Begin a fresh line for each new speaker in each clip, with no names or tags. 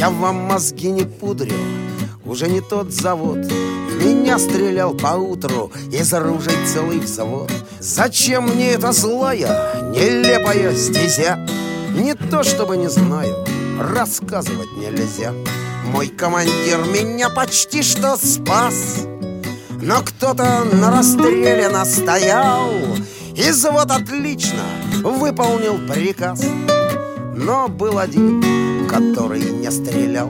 Я вам мозги не пудрю, уже не тот завод. В меня стрелял поутру из ружей целый взвод. Зачем мне эта злая, нелепая стезя? Не то чтобы не знаю, рассказывать нельзя. Мой командир меня почти что спас, но кто-то на расстреле настоял, и взвод отлично выполнил приказ. Но был один, который не стрелял.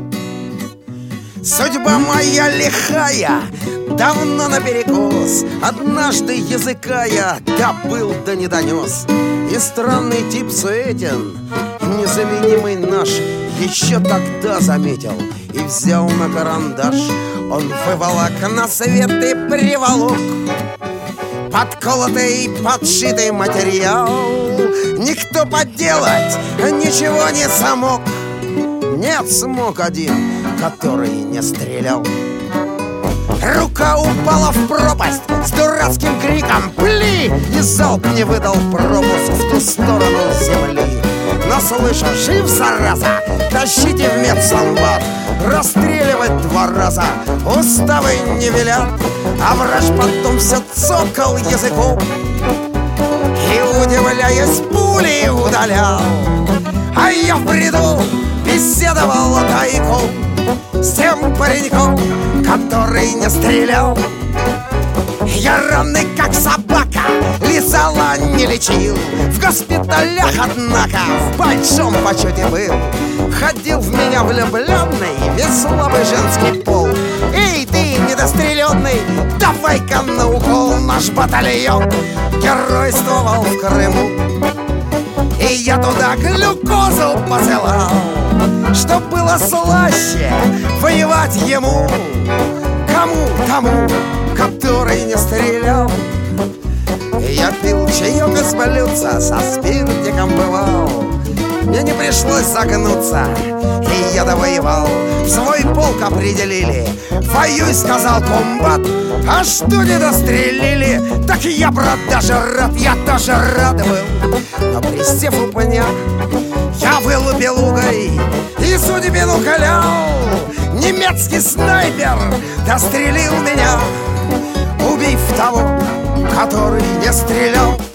Судьба моя лихая, давно наперекос. Однажды языка я добыл да не донес. И странный тип Суетин, незаменимый наш, еще тогда заметил и взял на карандаш. Он выволок на свет и приволок подколотый, подшитый материал. Никто подделать ничего не смог. Нет, смог один, который не стрелял. Рука упала в пропасть с дурацким криком «Пли!» И залп не выдал пропуск в ту сторону земли. Но слышу: жив, зараза, тащите в медсанбат. Расстреливать 2 раза уставы не велят. А врач потом все цокал языком и, удивляясь, пули удалял. А я в бреду беседовал тайком с тем пареньком, который не стрелял. Я раны, как собака, лизала, не лечил. В госпиталях, однако, в большом почете был. Ходил в меня влюбленный весь слабый женский пол. Эй, ты недостреленный, давай-ка на укол. Наш батальон геройствовал в Крыму, и я туда глюкозу посылал, чтоб было слаще воевать ему. Кому? Тому, который не стрелял. Я пил чаек из блюдца, со спиртиком бывал. Мне не пришлось загнуться, и я довоевал. В свой полк определили, воюй, сказал комбат. А что не дострелили, так я, брат, даже рад. Я тоже рад был. Но присев у пня, я вылупил угой и судьбину клял. Немецкий снайпер дострелил меня, убив того, который не стрелял.